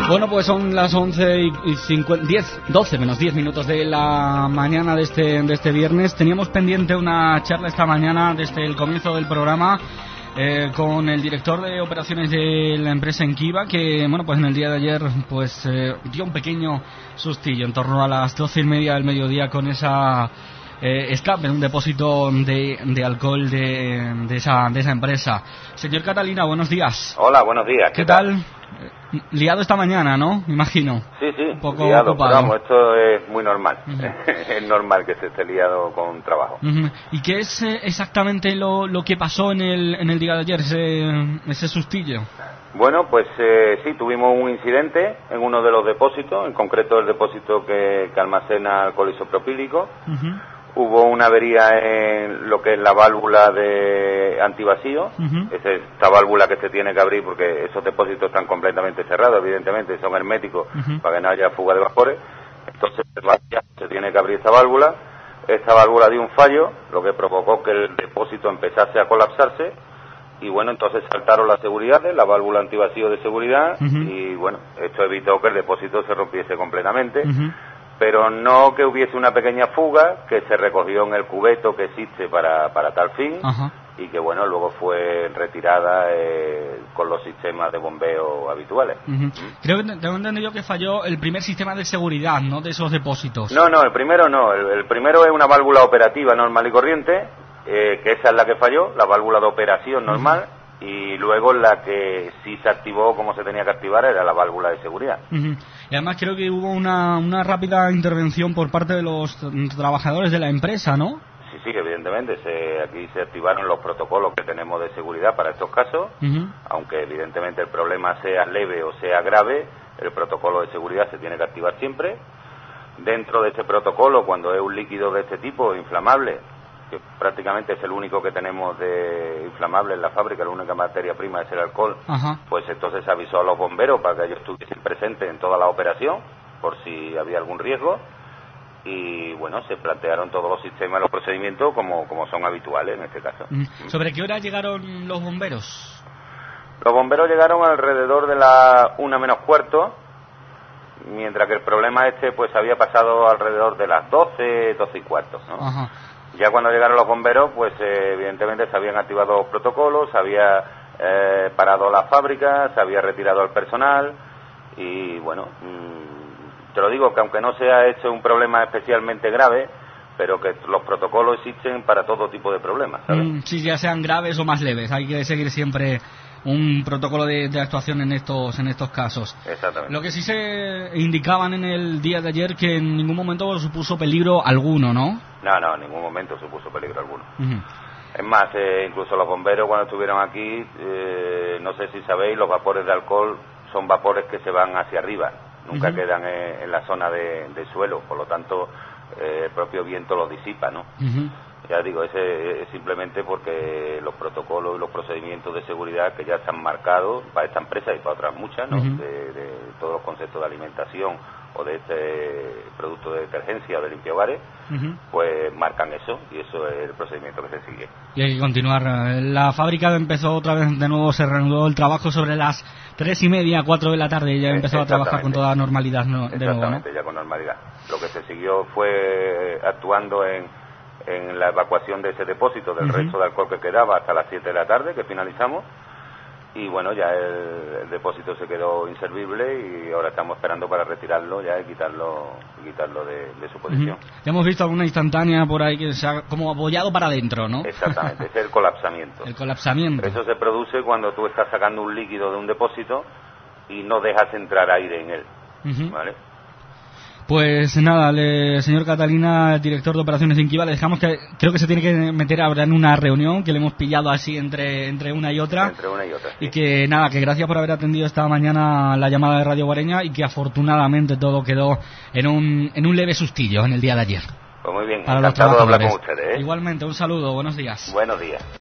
Bueno, pues son las 12 menos 10 minutos de la mañana de este viernes. Teníamos pendiente una charla esta mañana desde el comienzo del programa con el director de operaciones de la empresa Enkiva, que bueno, pues en el día de ayer pues dio un pequeño sustillo en torno a las 12:30 del mediodía con esa escape, un depósito de alcohol de esa empresa. Señor Catalina, buenos días. Hola, buenos días. ¿Qué tal? Liado esta mañana, ¿no? Me imagino. Sí, un poco liado, ocupado. pero vamos, esto es muy normal. Es normal que se esté liado con trabajo. ¿Y qué es exactamente lo que pasó en el día de ayer, ese sustillo? Bueno, pues sí, tuvimos un incidente en uno de los depósitos, en concreto el depósito que almacena alcohol isopropílico. Hubo una avería en lo que es la válvula de antivacío, esta válvula que se tiene que abrir porque esos depósitos están completamente cerrados, evidentemente, son herméticos para que no haya fuga de vapores. Entonces se tiene que abrir esta válvula dio un fallo, lo que provocó que el depósito empezase a colapsarse y bueno, entonces saltaron las seguridades, la válvula antivacío de seguridad y bueno, esto evitó que el depósito se rompiese completamente. Pero no que hubiese una pequeña fuga que se recogió en el cubeto que existe para tal fin y que bueno, luego fue retirada con los sistemas de bombeo habituales. Creo que tengo entendido que falló el primer sistema de seguridad, ¿no?, de esos depósitos. No, el primero no, el primero es una válvula operativa normal y corriente, que esa es la que falló, la válvula de operación normal. Y luego la que sí se activó como se tenía que activar era la válvula de seguridad. Y además creo que hubo una rápida intervención por parte de los trabajadores de la empresa, ¿no? Sí, evidentemente. Aquí se activaron los protocolos que tenemos de seguridad para estos casos. Aunque evidentemente el problema sea leve o sea grave, el protocolo de seguridad se tiene que activar siempre. Dentro de ese protocolo, cuando es un líquido de este tipo, inflamable, que prácticamente es el único que tenemos de inflamable en la fábrica, la única materia prima es el alcohol, pues entonces se avisó a los bomberos para que ellos estuviesen presentes en toda la operación por si había algún riesgo y bueno, se plantearon todos los sistemas, los procedimientos como son habituales en este caso. ¿Sobre qué hora llegaron los bomberos? Los bomberos llegaron alrededor de la 1 menos cuarto, mientras que el problema pues había pasado alrededor de las 12 y cuarto, ¿no? Ya cuando llegaron los bomberos, pues evidentemente se habían activado los protocolos, se había parado la fábrica, se había retirado al personal y bueno, te lo digo que aunque no sea hecho un problema especialmente grave, pero que los protocolos existen para todo tipo de problemas, ¿sabes? Sí, ya sean graves o más leves, hay que seguir siempre un protocolo de actuación en estos casos. Exactamente. Lo que sí se indicaban en el día de ayer que en ningún momento supuso peligro alguno, ¿no? No, en ningún momento supuso peligro alguno. Es más, incluso los bomberos cuando estuvieron aquí, no sé si sabéis, los vapores de alcohol son vapores que se van hacia arriba, nunca quedan en la zona de suelo, por lo tanto el propio viento los disipa, ¿no? Ya digo, ese es simplemente porque los protocolos y los procedimientos de seguridad que ya están marcados para esta empresa y para otras muchas, ¿no? De todos los conceptos de alimentación o de este producto de detergencia o de limpiahogares, pues marcan eso y eso es el procedimiento que se sigue. Y hay que continuar. La fábrica empezó otra vez de nuevo, se reanudó el trabajo sobre las 3:30, 4 de la tarde y ya empezó a trabajar con toda normalidad de nuevo, ¿no? Exactamente, ya con normalidad. Lo que se siguió fue actuando en la evacuación de ese depósito del resto de alcohol que quedaba hasta las 7 de la tarde, que finalizamos, y bueno, ya el depósito se quedó inservible y ahora estamos esperando para retirarlo ya y quitarlo de su posición. Ya hemos visto alguna instantánea por ahí que se ha como apoyado para adentro, ¿no? Exactamente, es el colapsamiento. El colapsamiento. Eso se produce cuando tú estás sacando un líquido de un depósito y no dejas entrar aire en él, ¿vale? Pues nada, señor Catalina, director de operaciones de Enkiva, le dejamos que creo que se tiene que meter ahora en una reunión, que le hemos pillado así entre una y otra. Entre una y otra, sí. Y que nada, que gracias por haber atendido esta mañana la llamada de Radio Guareña y que afortunadamente todo quedó en un leve sustillo en el día de ayer. Pues muy bien, para encantado de hablar con ustedes. ustedes, ¿eh? Igualmente, un saludo, buenos días. Buenos días.